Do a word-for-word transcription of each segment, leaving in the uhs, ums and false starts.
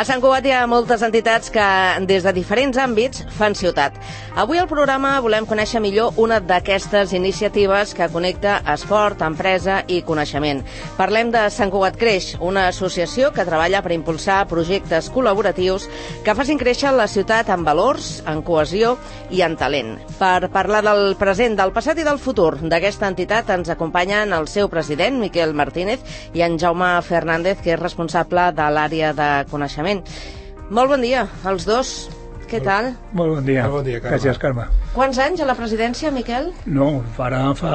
Sant Cugat hi ha moltes entitats que, des de diferents àmbits, fan ciutat. Avui al programa volem conèixer millor una d'aquestes iniciatives que connecta esport, empresa i coneixement. Parlem de Sant Cugat Creix, una associació que treballa per impulsar projectes col·laboratius que facin créixer la ciutat en valors, en cohesió i en talent. Per parlar del present, del passat i del futur d'aquesta entitat ens acompanyen el seu president, Miquel Martínez, i en Jaume Fernández, que és responsable de l'àrea de coneixement. Molt bon dia, els dos. Què tal? Molt bon dia. Molt bon dia, Carme. Gràcies, Carme. Quants anys a la presidència, Miquel? No, farà fa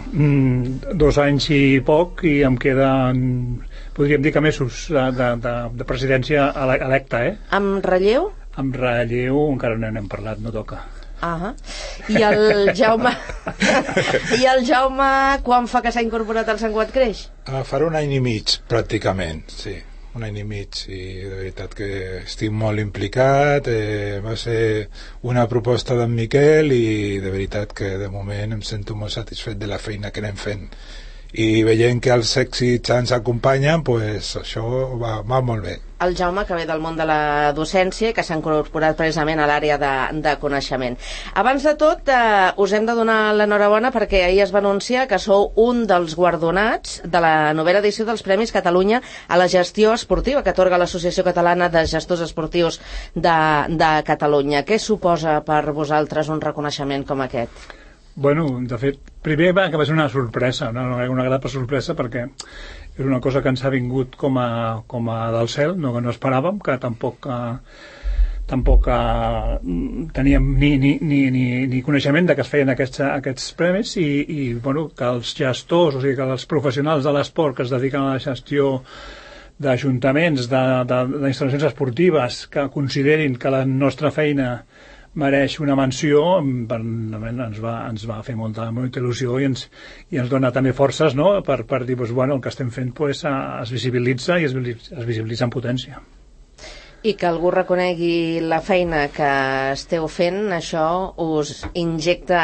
mm, dos anys i poc i em queden, podríem dir que mesos de, de, de, de presidència electa, eh? Amb relleu? Amb relleu encara no n'hem parlat, no toca. Ah, i el Jaume i el Jaume quan fa que s'ha incorporat al Sant Cugat Creix? Uh, farà un any i mig pràcticament, sí, un any i mig, i de veritat que estic molt implicat. Eh, va ser una proposta d'en Miquel i de veritat que de moment em sento molt satisfet de la feina que anem fent, i veient que els èxits ens acompanyen, pues això va, va molt bé. El Jaume, que ve del món de la docència i que s'ha incorporat precisament a l'àrea de, de coneixement. Abans de tot, eh, us hem de donar l'enhorabona perquè ahir es va anunciar que sou un dels guardonats de la novena edició dels Premis Catalunya a la gestió esportiva que atorga l'Associació Catalana de Gestors Esportius de, de Catalunya. Què suposa per vosaltres un reconeixement com aquest? Bueno, de fet, primer va que va ser una sorpresa, una, una gran sorpresa, perquè és una cosa que ens ha vingut com a, com a del cel, no, que no esperàvem, que tampoc, eh, tampoc eh, teníem ni, ni, ni, ni, ni coneixement de que es feien aquests, aquests premis, i, i bueno, que els gestors, o sigui, que els professionals de l'esport que es dediquen a la gestió d'ajuntaments, d'instal·lacions esportives, que considerin que la nostra feina mereix una menció, ens va, ens va fer molta, molta il·lusió i ens, i ens dona també forces, no? per, per dir, doncs, bueno, el que estem fent pues, es visibilitza i es, es visibilitza en potència. I que algú reconegui la feina que esteu fent, això us injecta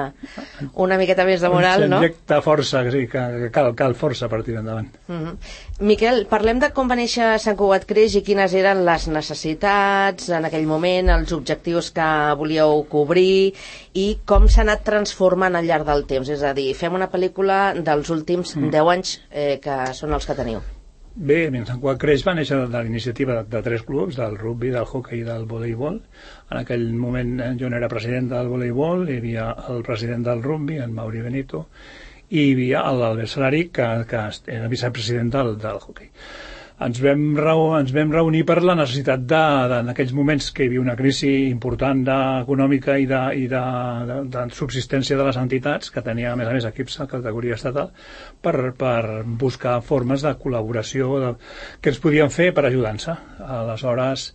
una miqueta més de moral, no? Injecta força, sí, que cal, cal força per tirar endavant. Uh-huh. Miquel, parlem de com va néixer Sant Cugat Creix i quines eren les necessitats en aquell moment, els objectius que volíeu cobrir i com s'ha anat transformant al llarg del temps. És a dir, fem una pel·lícula dels últims mm. deu anys eh, que són els que teniu. Bé, Sant Cugat Creix va néixer de l'iniciativa de, de tres clubs, del rugby, del hoquei i del voleibol. En aquell moment jo no era president del voleibol, hi havia el president del rugby, en Mauri Benito, i hi havia l'Albert Salari, que, que era vicepresident del, del hoquei. Ens vam, reu, ens vam reunir per la necessitat de, de, en aquells moments que hi havia una crisi important de, econòmica i, de, i de, de, de subsistència de les entitats, que tenia a més a més equips a categoria estatal, per, per buscar formes de col·laboració de, que ens podien fer per ajudar-nos. Aleshores,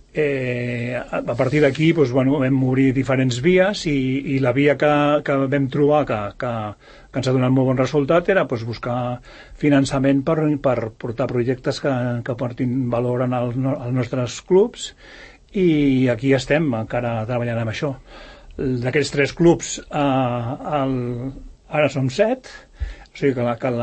eh, a partir d'aquí doncs, bueno, vam obrir diferents vies i, i la via que, que vam trobar que, que, que ens ha donat molt bon resultat era doncs, buscar finançament per, per portar projectes que, que portin valor en el, als nostres clubs, i aquí estem encara treballant amb això. D'aquells tres clubs eh, el, ara som set, o sigui que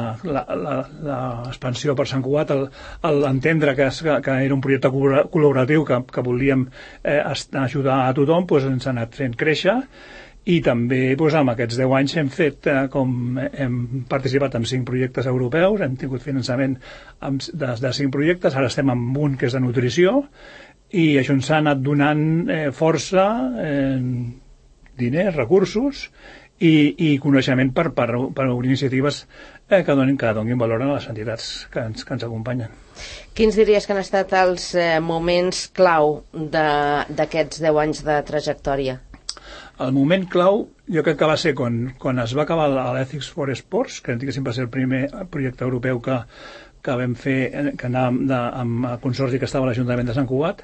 l'expansió per Sant Cugat, l'entendre que, que era un projecte col·laboratiu que, que volíem eh, ajudar a tothom, doncs ens ha anat fent créixer, i també doncs, amb aquests deu anys hem fet, eh, com hem participat en cinc projectes europeus, hem tingut finançament de, de cinc projectes, ara estem en un que és de nutrició, i això ens ha anat donant eh, força, eh, diners, recursos, I, i coneixement per, per, per iniciatives eh, que, donin, que donin valor a les entitats que ens, que ens acompanyen. Quins diries que han estat els eh, moments clau d'aquests deu anys de trajectòria? El moment clau jo crec que va ser quan, quan es va acabar l'Ethics for Sports, que diguéssim va ser el primer projecte europeu que, que vam fer, que anàvem de, amb el consorci que estava a l'Ajuntament de Sant Cugat.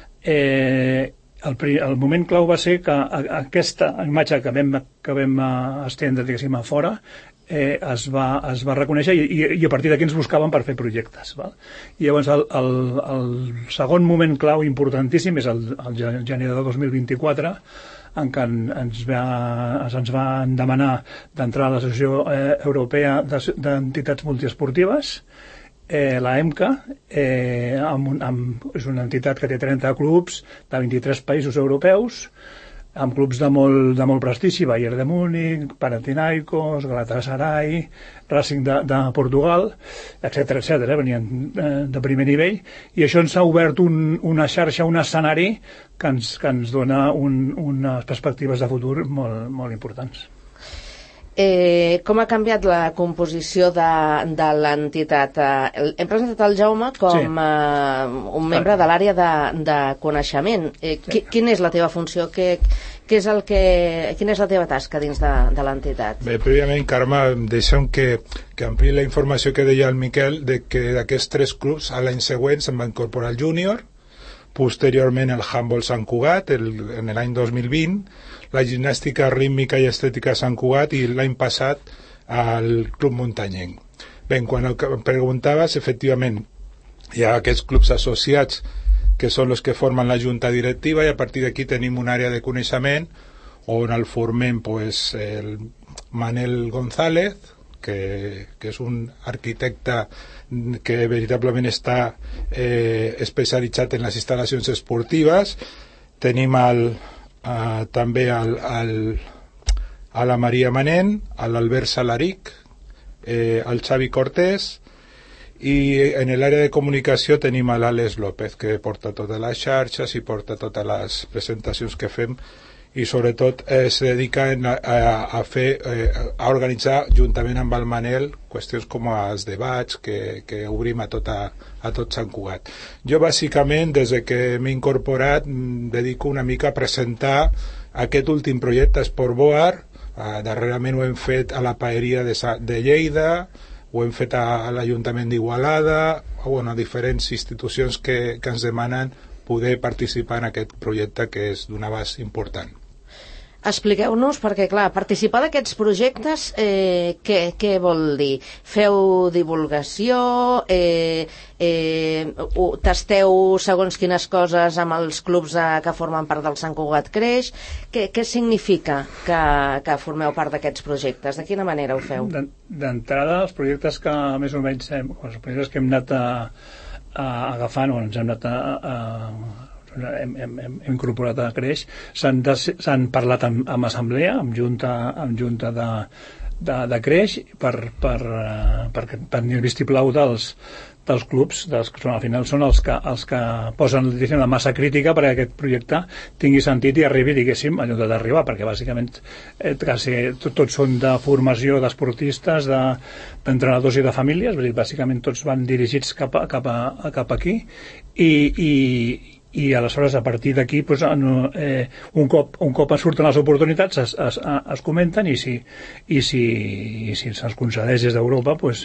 eh, El, el moment clau va ser que aquesta imatge que vam, que vam estendre, diguéssim, a fora, eh, es, va, es va reconèixer i, i, i a partir d'aquí ens buscaven per fer projectes. Val? I llavors el, el, el segon moment clau importantíssim és el, el gener de dos mil vint-i-quatre, en què ens, va, ens van demanar d'entrar a l'Associació eh, Europea d'Entitats Multiesportives, eh, la EMCA, eh, amb un, amb, és una entitat que té trenta clubs de vint-i-tres països europeus, amb clubs de molt, de molt prestigi, Bayern de Múnich, Panathinaikos, Galatasaray, Racing de, de Portugal, etcètera, etcètera, venien eh, de primer nivell, i això ens ha obert un, una xarxa, un escenari que ens, que ens dona un, unes perspectives de futur molt, molt importants. Eh, com ha canviat la composició de, de l'entitat? Eh, hem presentat el Jaume com sí. eh, un membre de l'àrea de, de coneixement. Eh, sí. Quina és la teva funció? Què, què és el que, quina és la teva tasca dins de, de l'entitat? Bé, prèviament, Carme, deixa'm que, que ampliï la informació que deia el Miquel, de que d'aquests tres clubs a l'any següent se'n va incorporar el júnior, posteriorment el handball Sant Cugat el, en l'any dos mil vint, la gimnàstica rítmica i estètica Sant Cugat i l'any passat al Club Muntanyenc. Bé, quan el que em preguntaves, efectivament, hi ha aquests clubs associats que són els que formen la junta directiva i a partir d'aquí tenim una àrea de coneixement on el formem pues, el Manel González, que, que és un arquitecte que veritablement està eh, especialitzat en les instal·lacions esportives. Tenim el, eh, també el, el, a la Maria Manent, a l'Albert Salaric, eh, el Xavi Cortés, i en l'àrea de comunicació tenim a l'Àlex López, que porta totes les xarxes i porta totes les presentacions que fem i sobretot eh, se dedica a, a, a fer eh, a organitzar juntament amb el Manel qüestions com els debats que, que obrim a tot, a, a tot Sant Cugat. Jo bàsicament des de que m'he incorporat em dedico una mica a presentar aquest últim projecte Sport Boar. eh, darrerament ho hem fet a la Paeria de, de Lleida, ho hem fet a, a l'Ajuntament d'Igualada, bueno, a diferents institucions que, que ens demanen poder participar en aquest projecte que és d'un abast important. Expliqueu-nos, perquè clar, participar d'aquests projectes eh, què, què vol dir? Feu divulgació, eh, eh, tasteu segons quines coses amb els clubs eh, que formen part del Sant Cugat Creix? Què, què significa que, que formeu part d'aquests projectes? De quina manera ho feu? D'entrada, els projectes que més o menys hem, els projectes que hem anat a, a agafant o ens hem anat a, a Hem, hem, hem incorporat a Creix, s'han parlat amb, amb assemblea, amb junta, amb junta de, de, de Creix per, per, per, per tenir el vistiplau dels, dels clubs, dels que són, al final són els que, els que posen diguéssim, la massa crítica perquè aquest projecte tingui sentit i arribi, diguéssim, allò d'arribar, perquè bàsicament eh, quasi tot, tots són de formació d'esportistes, de, d'entrenadors i de famílies, vull dir, bàsicament tots van dirigits cap, a, cap, a, cap aquí i, i i aleshores a partir d'aquí pues, no, eh, un, cop, un cop surten les oportunitats es, es, es comenten i si, i si, i si se'ns concedeix des d'Europa pues,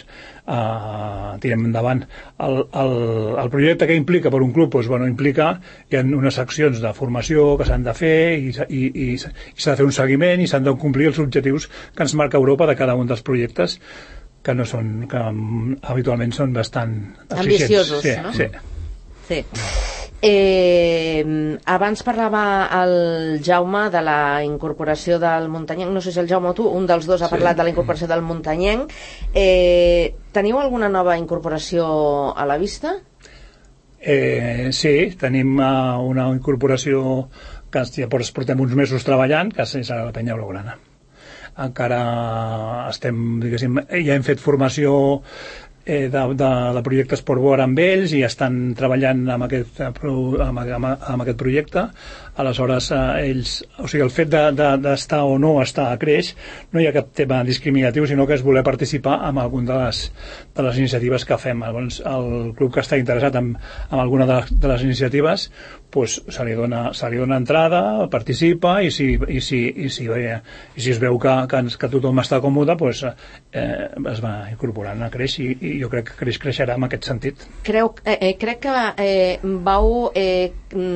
eh, tirem endavant el, el, el projecte que implica per un club pues, bueno, implica hi ha unes accions de formació que s'han de fer i, i, i, i s'ha de fer un seguiment i s'han de complir els objectius que ens marca Europa de cada un dels projectes que no són que habitualment són bastant ambiciosos, sí, no? Sí. Sí. Eh, abans parlava el Jaume de la incorporació del Muntanyenc, no sé si el Jaume o tu, un dels dos ha parlat sí. de la incorporació del Muntanyenc. Eh, teniu alguna nova incorporació a la vista? Eh, sí, tenim uh, una incorporació que ja portem uns mesos treballant, que és a la Penya Blaugrana. Encara estem, diguéssim, ja hem fet formació Eh, de, de, de projecte Sport Board amb ells i estan treballant amb aquest, amb, amb, amb aquest projecte. Aleshores, eh, ells, o sigui, el fet d'estar de, de, o no estar a Creix no hi ha cap tema discriminatiu, sinó que és voler participar en algun de les, de les iniciatives que fem. Llavors, el club que està interessat en, en alguna de les, de les iniciatives pues, se, li dona, se li dona entrada, participa i si, i si, i si, i si es veu que, que, que tothom està còmode pues, eh, es va incorporant a Creix i, i jo crec que Creix creixerà en aquest sentit. Creu, eh, crec que eh, vau eh,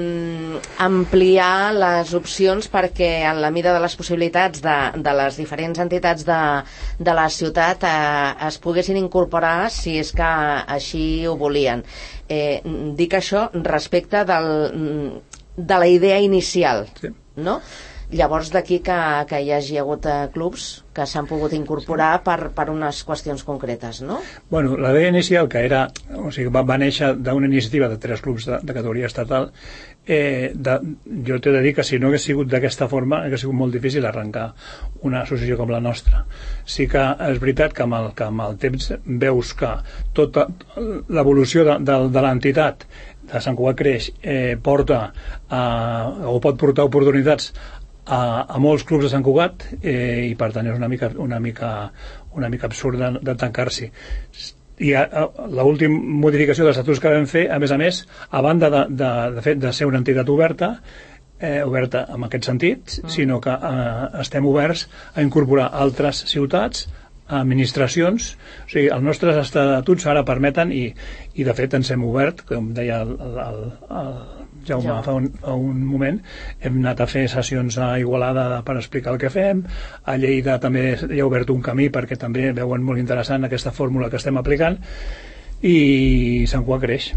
ampliar les opcions perquè en la mida de les possibilitats de, de les diferents entitats de, de la ciutat eh, es poguessin incorporar si és que així ho volien. Eh, dic això respecte del, de la idea inicial, sí. No? Llavors d'aquí que, que hi hagi hagut eh, clubs que s'han pogut incorporar per, per unes qüestions concretes, no? Bueno, la idea inicial, que era, o sigui, va, va néixer d'una iniciativa de tres clubs de, de categoria estatal, eh, de, jo t'he de dir que si no hagués sigut d'aquesta forma hauria sigut molt difícil arrencar una associació com la nostra. Sí que és veritat que amb el, que amb el temps veus que tota l'evolució de, de, de l'entitat de Sant Cugat Creix eh, porta a, o pot portar oportunitats a, a molts clubs de Sant Cugat, eh, i per tant és una mica, una mica, una mica absurd de, de tancar-s'hi. I l'última modificació dels estatuts que vam fer, a més a més, a banda de, de, de, fet, de ser una entitat oberta, eh, oberta en aquest sentit, mm. sinó que eh, estem oberts a incorporar altres ciutats, administracions, o sigui, els nostres estatuts ara permeten, i, i de fet ens hem obert, com deia el, el, el Jaume ja. fa, un, fa un moment, hem anat a fer sessions a Igualada per explicar el que fem, a Lleida també hi ha obert un camí perquè també veuen molt interessant aquesta fórmula que estem aplicant, i Sant Cugat Creix.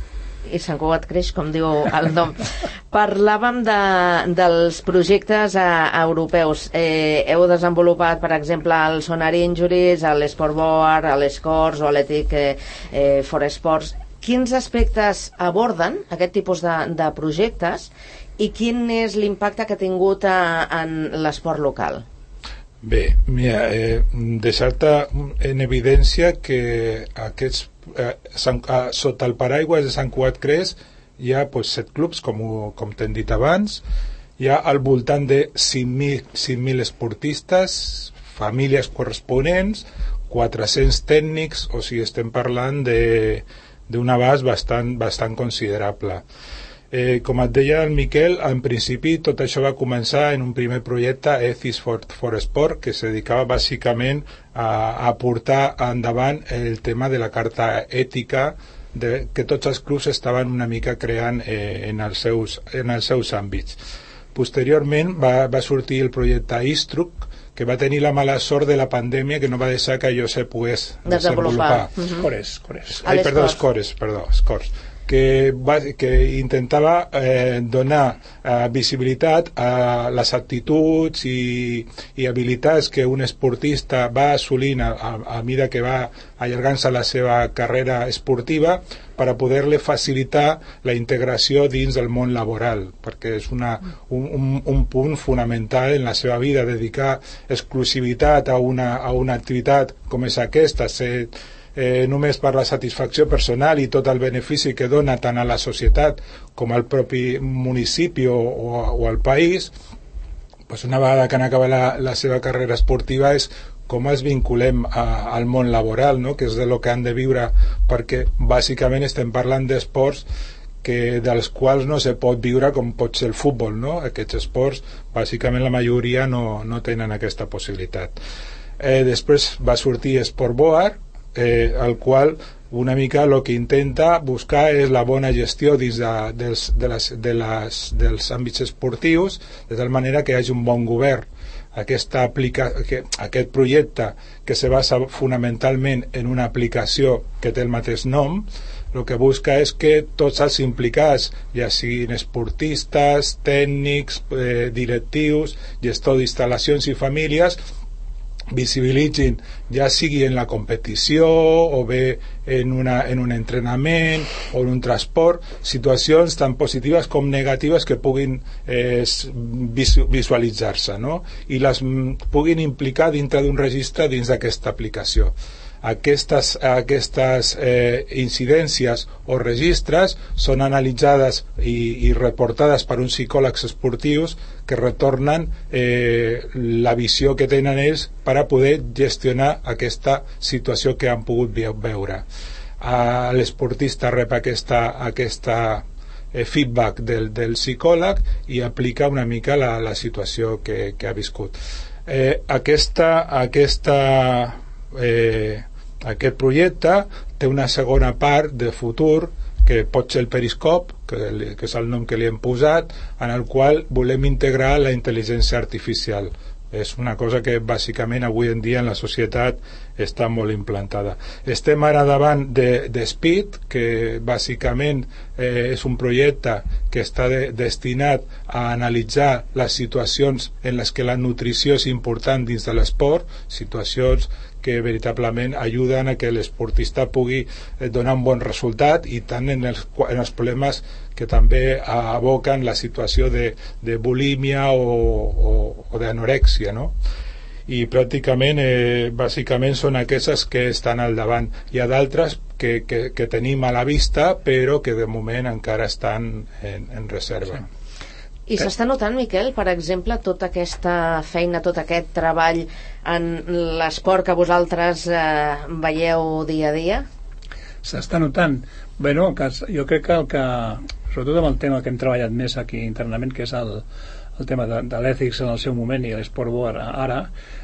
I Sant Cugat Creix, com diu el nom. Parlàvem de, dels projectes a, a europeus. Eh, heu desenvolupat, per exemple, el Sonar Injuries, l'Sportboard, l'Escors o l'Ethic eh, eh, for Sports. Quins aspectes aborden aquest tipus de, de projectes i quin és l'impacte que ha tingut a, en l'esport local? Bé, mira, eh, deixar-te en evidència que aquests eh, Sant, eh, sota el paraigües de Sant Cugat Creix hi ha pues, set clubs, com, com t'hem dit abans, hi ha al voltant de cinc mil esportistes, famílies corresponents, quatre-cents tècnics, o sigui, estem parlant de d'un abast bastant, bastant considerable. Eh, com et deia el Miquel, en principi tot això va començar en un primer projecte, Ethics for, for Sport, que se dedicava bàsicament a, a portar endavant el tema de la carta ètica de, que tots els clubs estaven una mica creant eh, en, els seus, en els seus àmbits. Posteriorment va, va sortir el projecte Istruc, que va tenir la mala sort de la pandèmia que no va deixar que allò se pogués desenvolupar. Uh-huh. Cores, cores. Ai, perdó, Escores, perdó, Escors. Que, va, que intentava eh, donar eh, visibilitat a les actituds i, i habilitats que un esportista va assolint a, a, a mida que va allargant-se la seva carrera esportiva, per a poder-li facilitar la integració dins del món laboral, perquè és una, un, un, un punt fonamental en la seva vida, dedicar exclusivitat a una, a una activitat com és aquesta, ser Eh, només per la satisfacció personal i tot el benefici que dona tant a la societat com al propi municipi o, o, o al país, pues una vegada que han acabat la, la seva carrera esportiva és com es vinculem a, al món laboral, no? Que és de lo que han de viure, perquè bàsicament estem parlant d'esports que, dels quals no se pot viure com pot ser el futbol, no? Aquests esports bàsicament la majoria no, no tenen aquesta possibilitat. Eh, després va sortir Sportboard, Eh, el qual una mica el que intenta buscar és la bona gestió dins de, dels, de les, de les, dels àmbits esportius, de tal manera que hi hagi un bon govern. Aquesta aplica, que, aquest projecte que se basa fonamentalment en una aplicació que té el mateix nom, el que busca és que tots els implicats, ja siguin esportistes, tècnics, eh, directius, gestor d'instal·lacions i famílies, visibilitzin, ja sigui en la competició o bé en, una, en un entrenament o en un transport, situacions tan positives com negatives que puguin eh, visualitzar-se, no? I les puguin implicar dintre d'un registre dins d'aquesta aplicació. Aquestes, aquestes eh, incidències o registres són analitzades i, i reportades per uns psicòlegs esportius que retornen eh, la visió que tenen ells per a poder gestionar aquesta situació que han pogut veure. Ah, l'esportista rep aquesta, aquesta eh, feedback del, del psicòleg i aplica una mica la, la situació que, que ha viscut. Eh, aquesta... aquesta eh, aquest projecte té una segona part de futur que pot ser el Periscope, que, que és el nom que li hem posat, en el qual volem integrar la intel·ligència artificial. és una cosa que bàsicament avui en dia en la societat està molt implantada. Estem ara davant de, de Speed, que bàsicament eh, és un projecte que està de, destinat a analitzar les situacions en les que la nutrició és important dins de l'esport, situacions que veritablement ajuden a que l'esportista pugui donar un bon resultat, i tant en els, en els problemes que també aboquen la situació de, de bulímia o, o, o d'anorèxia, no? I pràcticament, eh, bàsicament són aquestes que estan al davant. Hi ha d'altres que, que, que tenim a la vista, però que de moment encara estan en, en reserva. Sí. I s'està notant, Miquel, per exemple, tota aquesta feina, tot aquest treball en l'esport que vosaltres eh, veieu dia a dia? S'està notant. Bé, no, que jo crec que el que, sobretot amb el tema que hem treballat més aquí internament, que és el, el tema de, de l'ètics en el seu moment i l'esport bo ara, ara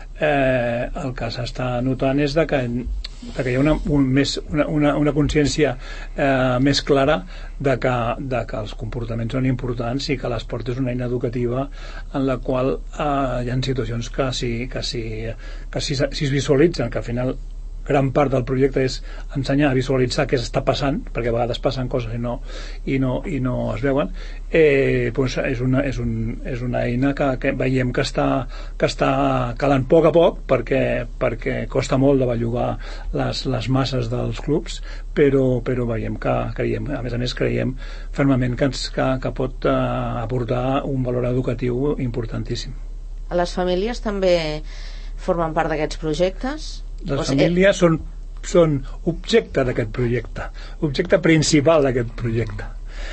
eh, el que s'està notant és de que, de que hi ha una, un, més, una, una, una consciència eh, més clara de que, de que els comportaments són importants i que l'esport és una eina educativa en la qual eh, hi ha situacions que si, que si, que si, si es visualitzen, que al final gran part del projecte és ensenyar a visualitzar què està passant, perquè a vegades passen coses i no, i no, i no es veuen, eh, doncs és, una, és, un, és una eina que, que veiem que està, que està calant a poc a poc, perquè, perquè costa molt de bellugar les, les masses dels clubs, però, però veiem que creiem, a més a més creiem fermament que, ens, que, que pot eh, aportar un valor educatiu importantíssim. Les famílies també formen part d'aquests projectes? Les o sigui, famílies són, són objecte d'aquest projecte, objecte principal d'aquest projecte,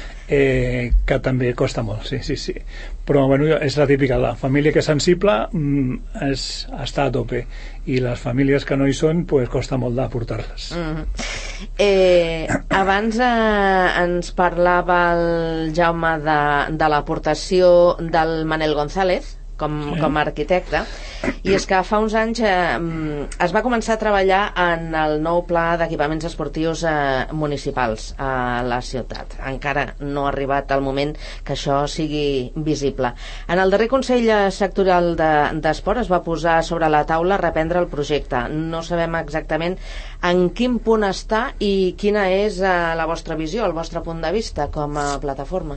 eh, que també costa molt, sí, sí, sí. Però bueno, és la típica, la família que és sensible mm, és, està a tope, i les famílies que no hi són pues, costa molt d'aportar-les. Mm-hmm. eh, abans eh, ens parlava el Jaume de, de l'aportació del Manel González com, sí. com a arquitecte, i és que fa uns anys eh, es va començar a treballar en el nou pla d'equipaments esportius eh, municipals a la ciutat. Encara no ha arribat el moment que això sigui visible. En el darrer Consell Sectorial d'Esport de, es va posar sobre la taula reprendre el projecte. No sabem exactament en quin punt està i quina és eh, la vostra visió, el vostre punt de vista com a plataforma.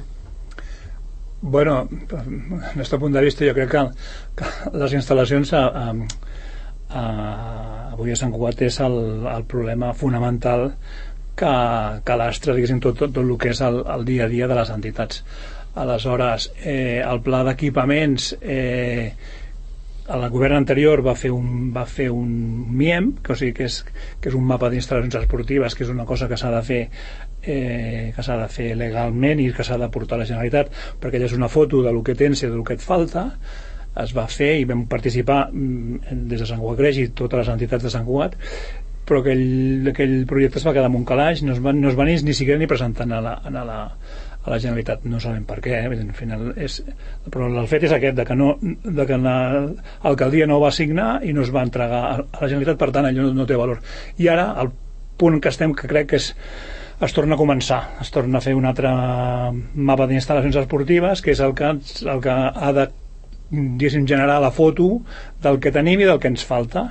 Bueno, des del nostre punt de vista jo crec que, que les instal·lacions a, a, a, avui a Sant Cugat és el, el problema fonamental que, que lastra, diguéssim, tot, tot, tot el que és el, el dia a dia de les entitats. Aleshores, eh, el pla d'equipaments, eh, el govern anterior va fer un, va fer un M I E M, que, o sigui, que, és, que és un mapa d'instal·lacions esportives, que és una cosa que s'ha de fer eh, que s'ha de fer legalment i que s'ha de portar a la Generalitat, perquè allà és una foto del que tens i del que et falta. Es va fer i vam participar des de Sant Cugat Creix i totes les entitats de Sant Cugat, però aquell, aquell projecte es va quedar en un calaix, no es va, no es va ni, ni siquiera ni presentant a la, a la, a la Generalitat. No sabem per què, eh? Al final és, però el fet és aquest, de que, no, de que l'alcaldia no va signar i no es va entregar a la Generalitat, per tant allò no, no té valor. I ara el punt que estem, que crec que és es torna a començar, es torna a fer un altre mapa d'instal·lacions esportives, que és el que, el que ha de generar la foto del que tenim i del que ens falta.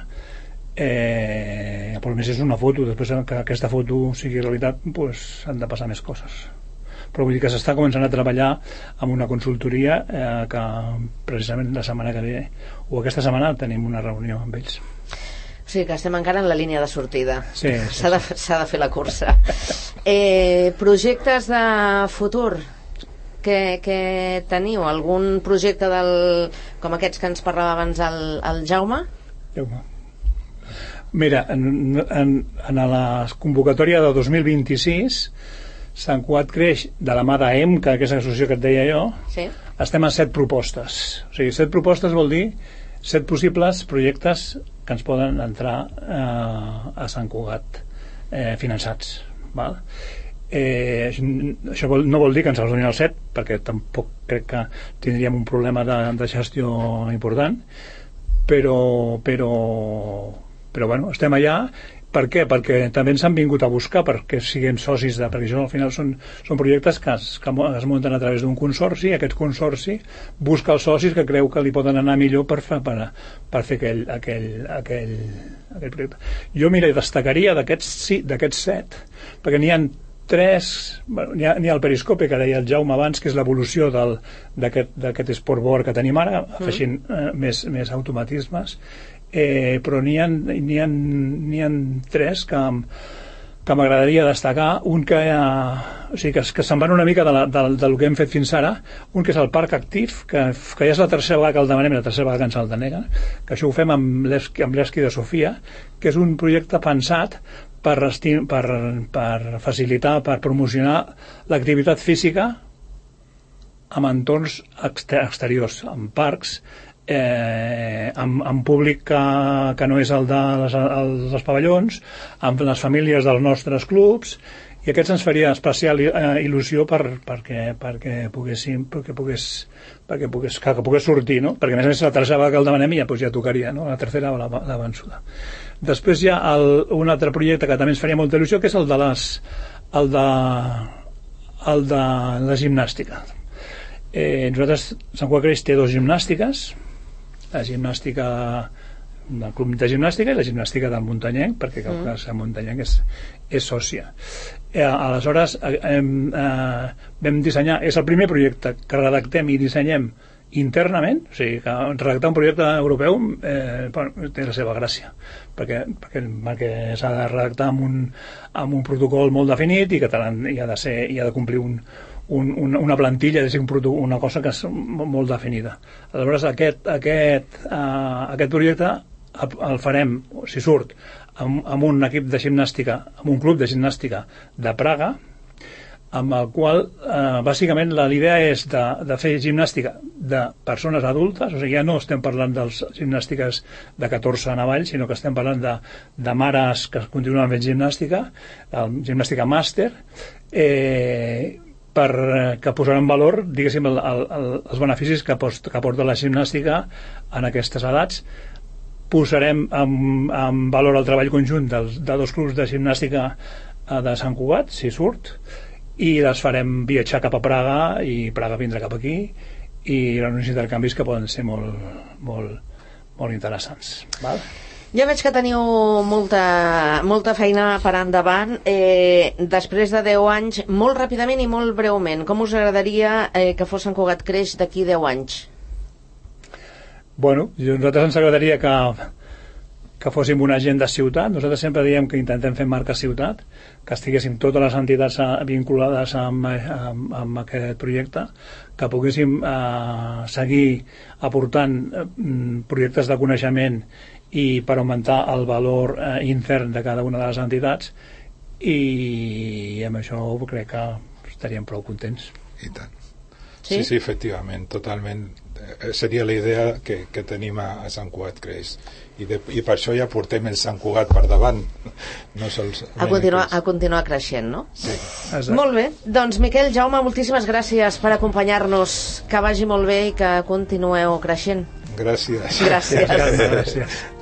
Eh, però més és una foto, després que aquesta foto sigui realitat, pues, han de passar més coses. Però vull dir que s'està començant a treballar amb una consultoria eh, que precisament la setmana que ve o aquesta setmana tenim una reunió amb ells. Sí, que estem encara en la línia de sortida. Sí, sí, s'ha de, s'ha de fer la cursa. Eh, projectes de futur que, que teniu? Algun projecte del, com aquests que ens parlava abans el, el Jaume? Jaume. Mira, en, en, en la convocatòria de dos mil vint-i-sis Sant Cugat Creix, de la mà d'A E M, que és l'associació que et deia jo, sí. Estem a set propostes. O sigui, set propostes vol dir set possibles projectes que ens poden entrar eh, a Sant Cugat eh, finançats, val? Eh, això vol, no vol dir que ens els donin el set, perquè tampoc crec que tindríem un problema de, de gestió important, però però, però bueno, estem allà Per què? Perquè també ens han vingut a buscar perquè siguem socis de... Perquè això al final són, són projectes que es, que es munten a través d'un consorci, i aquest consorci busca els socis que creu que li poden anar millor per, per, per fer aquell, aquell, aquell, aquell projecte. Jo, mira, destacaria d'aquests sí, d'aquests set, perquè n'hi ha tres... Bueno, n'hi ha, n'hi ha el periscopi, que deia el Jaume abans, que és l'evolució d'aquest sportboard que tenim ara, afegint eh, més, més automatismes. Eh, però n'hi ha, n'hi ha, n'hi ha tres que, que m'agradaria destacar. Un que, eh, o sigui, que, que se'n van una mica de, la, de, del que hem fet fins ara, un que és el Parc Activ, que, que ja és la tercera vegada que el demanem, la tercera vegada que ens el deneguen, que això ho fem amb l'Esqui de Sofia, que és un projecte pensat per, per, per facilitar, per promocionar l'activitat física amb entorns exteriors, en parcs, Eh, amb, amb públic que, que no és el de les, el, els pavellons, amb les famílies dels nostres clubs, i aquests ens faria especial eh, il·lusió per, perquè, perquè poguéssim perquè pogués, perquè pogués, que, que pogués sortir, no? Perquè a més a més la tercera vegada que el demanem ja, doncs ja tocaria, no? La tercera la, la vençuda. Després hi ha el, un altre projecte que també ens faria molta il·lusió, que és el de les el de, el de la gimnàstica. Eh, nosaltres, Sant Cugat Creix té dos gimnàstiques, la gimnàstica del club de gimnàstica i la gimnàstica del Muntanyenc, perquè el cas mm. Muntanyenc és, és sòcia. Eh, aleshores eh, eh, vam dissenyar, és el primer projecte que redactem i dissenyem internament, o sigui que redactar un projecte europeu eh, té la seva gràcia, perquè, perquè, perquè s'ha de redactar amb un, amb un protocol molt definit i que i ha de ser, i ha de complir un Un, una, una plantilla, és un, una cosa que és molt definida. Aleshores aquest, aquest, uh, aquest projecte el farem, si surt, amb, amb un equip de gimnàstica, amb un club de gimnàstica de Praga, amb el qual uh, bàsicament l'idea és de, de fer gimnàstica de persones adultes, o sigui, ja no estem parlant dels gimnàstiques de catorze en avall, sinó que estem parlant de, de mares que continuen fent gimnàstica, gimnàstica màster, eh, per, que posarà en valor, diguéssim, el, el, el, els beneficis que, post, que porta la gimnàstica en aquestes edats. Posarem en, en valor el treball conjunt dels, de dos clubs de gimnàstica de Sant Cugat, si surt, i les farem viatjar cap a Praga, i Praga vindrà cap aquí, i hi ha uns intercanvis que poden ser molt, molt, molt interessants. Val? Ja veig que teniu molta, molta feina per endavant. Eh, després de deu anys, molt ràpidament i molt breument, com us agradaria eh, que fos Sant Cugat Creix d'aquí deu anys? Bueno, a nosaltres ens agradaria que, que fóssim una agent de ciutat. Nosaltres sempre diem que intentem fer marca ciutat, que estiguéssim totes les entitats vinculades amb, amb, amb aquest projecte, que poguéssim eh, seguir aportant eh, projectes de coneixement i per augmentar el valor eh, intern de cada una de les entitats, i amb això crec que estaríem prou contents. I tant. Sí, sí, sí, efectivament, totalment. Eh, seria la idea que, que tenim a, a Sant Cugat Creix. I, de, I per això ja portem el Sant Cugat per davant. No sols a, continuar, a continuar creixent, no? Sí. Exacte. Molt bé. Doncs, Miquel, Jaume, moltíssimes gràcies per acompanyar-nos. Que vagi molt bé i que continueu creixent. Gràcies. Gràcies. Gràcies.